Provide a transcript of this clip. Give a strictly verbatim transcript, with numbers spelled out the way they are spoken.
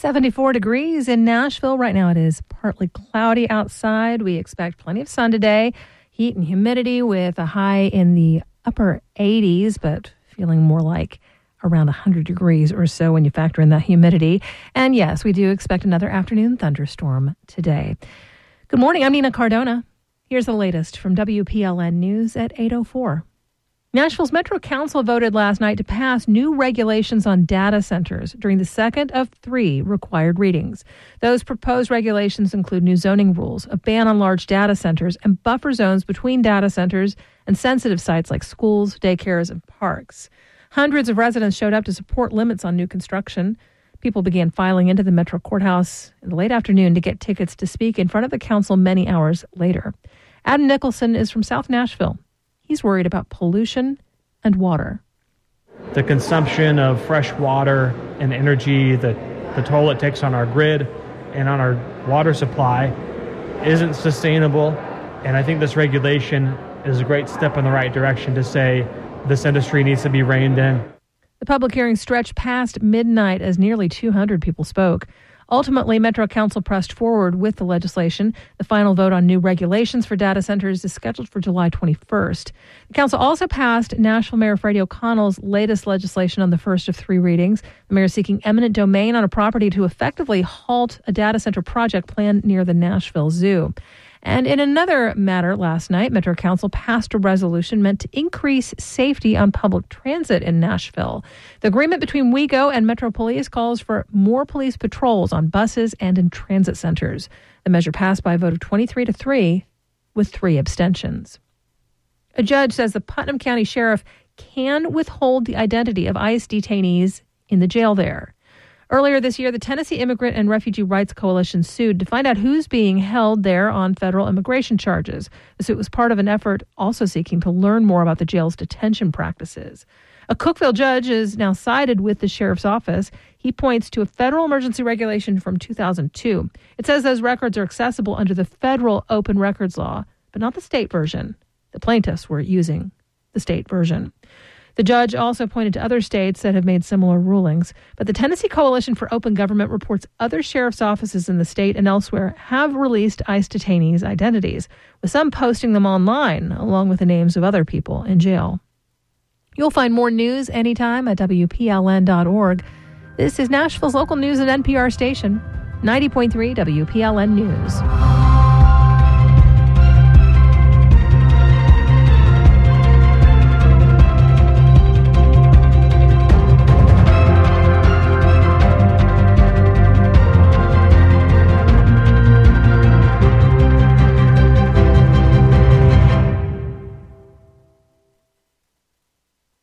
seventy-four degrees in Nashville. Right now it is partly cloudy outside. We expect plenty of sun today. Heat and humidity with a high in the upper eighties, but feeling more like around one hundred degrees or so when you factor in that humidity. And yes, we do expect another afternoon thunderstorm today. Good morning. I'm Nina Cardona. Here's the latest from W P L N News at eight oh four. Nashville's Metro Council voted last night to pass new regulations on data centers during the second of three required readings. Those proposed regulations include new zoning rules, a ban on large data centers, and buffer zones between data centers and sensitive sites like schools, daycares, and parks. Hundreds of residents showed up to support limits on new construction. People began filing into the Metro Courthouse in the late afternoon to get tickets to speak in front of the council many hours later. Adam Nicholson is from South Nashville. He's worried about pollution and water. The consumption of fresh water and energy, the, the toll it takes on our grid and on our water supply isn't sustainable. And I think this regulation is a great step in the right direction to say this industry needs to be reined in. The public hearing stretched past midnight as nearly two hundred people spoke. Ultimately, Metro Council pressed forward with the legislation. The final vote on new regulations for data centers is scheduled for July twenty-first. The council also passed Nashville Mayor Freddie O'Connell's latest legislation on the first of three readings. The mayor is seeking eminent domain on a property to effectively halt a data center project planned near the Nashville Zoo. And in another matter last night, Metro Council passed a resolution meant to increase safety on public transit in Nashville. The agreement between WeGo and Metro Police calls for more police patrols on buses and in transit centers. The measure passed by a vote of twenty-three to three with three abstentions. A judge says the Putnam County Sheriff can withhold the identity of ICE detainees in the jail there. Earlier this year, the Tennessee Immigrant and Refugee Rights Coalition sued to find out who's being held there on federal immigration charges. The suit was part of an effort also seeking to learn more about the jail's detention practices. A Cookeville judge is now sided with the sheriff's office. He points to a federal emergency regulation from two thousand two. It says those records are accessible under the federal open records law, but not the state version. The plaintiffs were using the state version. The judge also pointed to other states that have made similar rulings. But the Tennessee Coalition for Open Government reports other sheriff's offices in the state and elsewhere have released ICE detainees' identities, with some posting them online, along with the names of other people in jail. You'll find more news anytime at W P L N dot org. This is Nashville's local news and N P R station, ninety point three W P L N News.